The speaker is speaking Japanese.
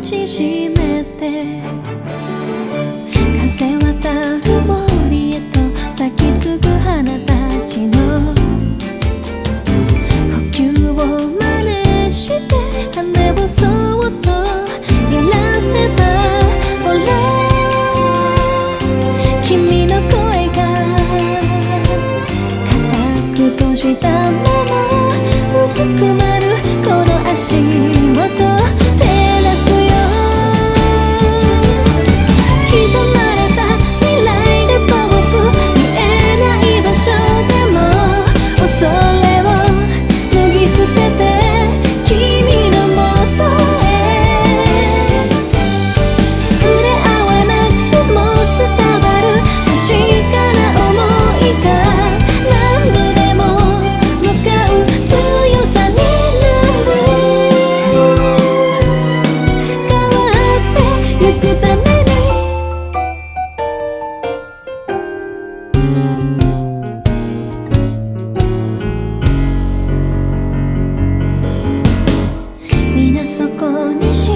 縮めて風渡る森へと咲き継ぐ花たちの呼吸を真似して羽をそっと揺らせばほら君の声が固く閉じたまま薄くなるこの足元照らすよ刻まれた未来が遠く見えない場所でも恐れを脱ぎ捨てて君のもとへ触れ合わなくても伝わる確かな想いが何度でも向かう強さになる変わってゆくために皆そこに沈